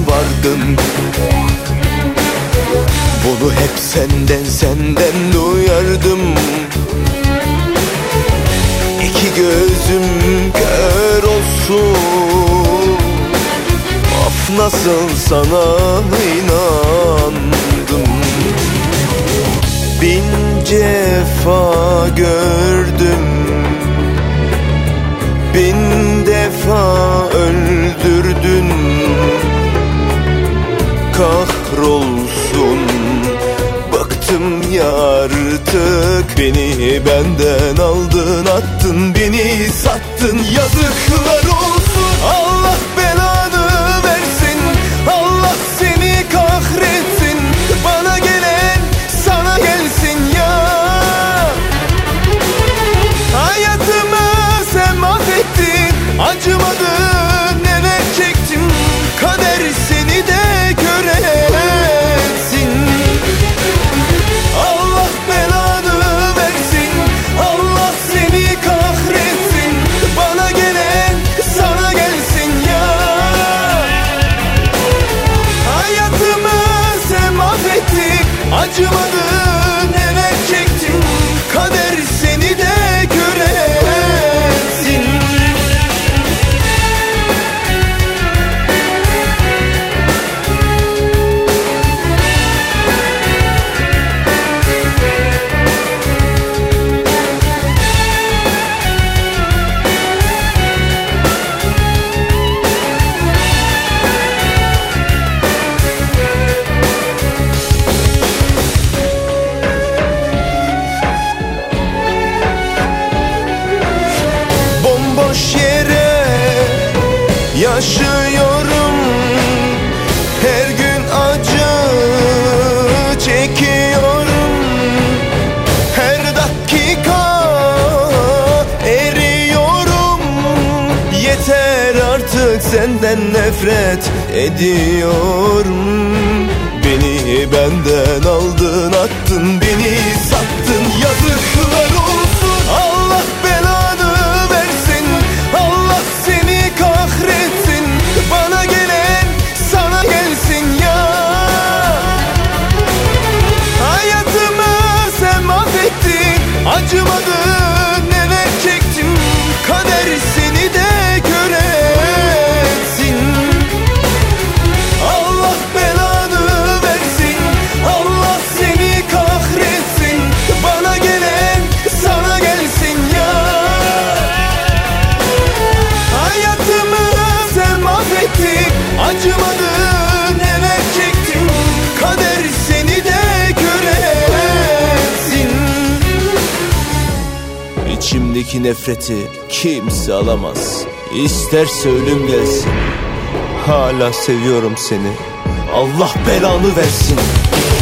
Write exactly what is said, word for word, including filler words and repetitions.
vardım. Bunu hep senden senden duyardım. İki gözüm kör olsun, of nasıl sana inandım. Bin cefa gördüm, bin defa öldürdün. Kahrolsun, bıktım ya artık. Beni benden aldın, attın, beni sattın. Yazıklar olsun, Allah belanı versin, Allah seni kahretsin. Bana gelen sana gelsin ya. Hayatımı sen mahvettin, acımadın, neler çektim. Kader seni de göresin. Allah belanı versin, Allah seni kahretsin. Bana gelen sana gelsin ya. Hayatımı sen mahvettin, acımadın, neler çektim. Kader seni de göresin. Bomboş yere yaşıyorum, her gün acı çekiyorum. Her dakika eriyorum. Yeter artık, senden nefret ediyorum. Beni benden aldın, attın, beni sattın. Yazıklar olsun, Allah belanı versin, Allah seni kahretsin. Bana gelen sana gelsin ya. Hayatımı sen mahvettin, acımadın, neler çektim. Kader seni de göresin. Allah belanı versin, Allah seni kahretsin. Bana gelen sana gelsin ya. Hayatımı sen mahvettin, acımadın, neler çektim. Kader seni de göresin. İçimdeki nefreti kimse alamaz. İsterse ölüm gelsin, hala seviyorum seni. Allah belanı versin.